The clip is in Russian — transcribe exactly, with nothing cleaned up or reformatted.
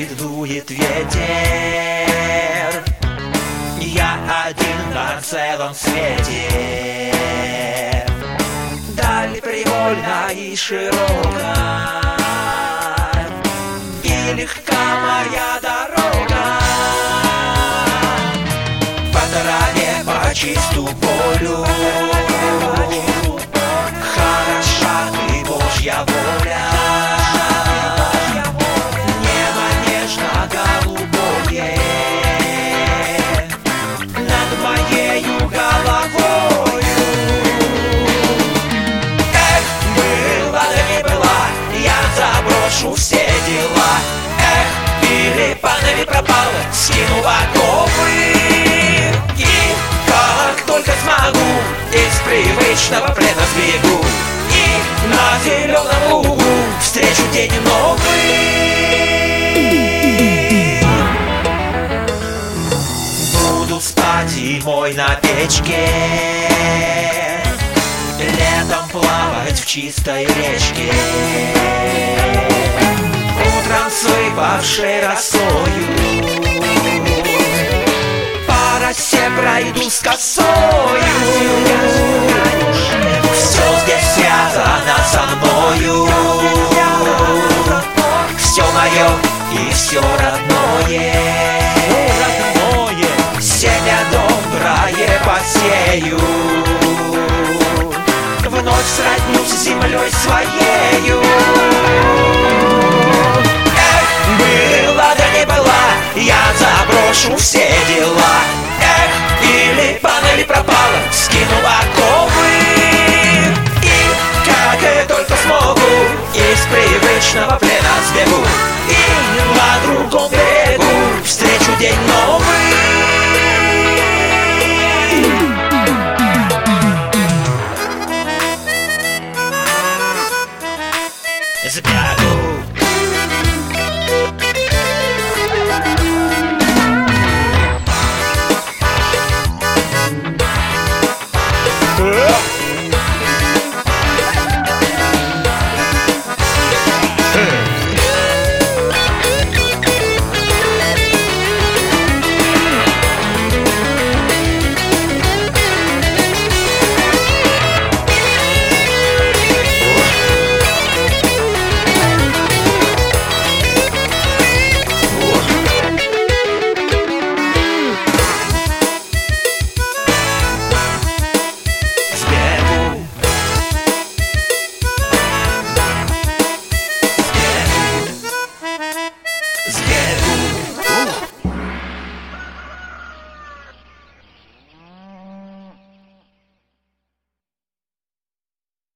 Дует, дует ветер, я один на целом свете. Даль привольна и широка, и легка моя дорога. По траве, по чисту полю, хороша ты, Божья воля. Небо нежно-голубое над моею головою. Эх, была да не была, я заброшу все дела. Эх, перепада не пропала, скину оковы. И как только смогу, из привычного плена сбегу, и на зеленом лугу встречу день новый. Буду спать зимой на печке, летом плавать в чистой речке. Утром сыпавшей росою по росе пройду с косою. Все здесь связано со мною, все мое и все родное. Семя доброе посею, вновь сроднюсь с землей своею. Эх, была да не была, я заброшу все дела. Эх, или пана, или пропала, скину оковы. И как я только смогу, из привычного плена сбегу, и на другом берегу встречу день новый.